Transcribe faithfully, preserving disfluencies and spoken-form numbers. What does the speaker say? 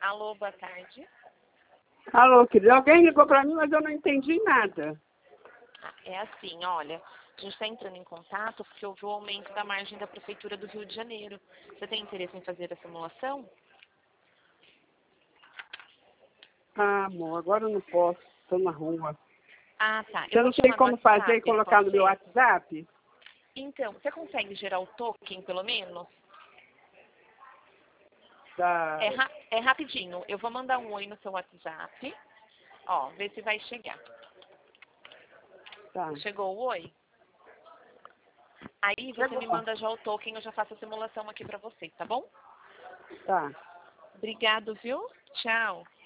Alô, boa tarde. Alô, querido. Alguém ligou para mim, mas eu não entendi nada. Ah, é assim, olha, a gente está entrando em contato porque houve o aumento da margem da Prefeitura do Rio de Janeiro. Você tem interesse em fazer a simulação? Ah, amor, agora eu não posso. Estou na rua. Ah, tá. Você Eu vou não te tem chamar no como fazer e WhatsApp, colocar pode no meu ser? WhatsApp? Então, você consegue gerar o token, pelo menos? Da... É, ra é rapidinho. Eu vou mandar um oi no seu WhatsApp. Ó, vê se vai chegar. Tá. Chegou o oi? Aí você Chegou. me manda já o token, eu já faço a simulação aqui pra você, tá bom? Tá. Obrigado, viu? Tchau.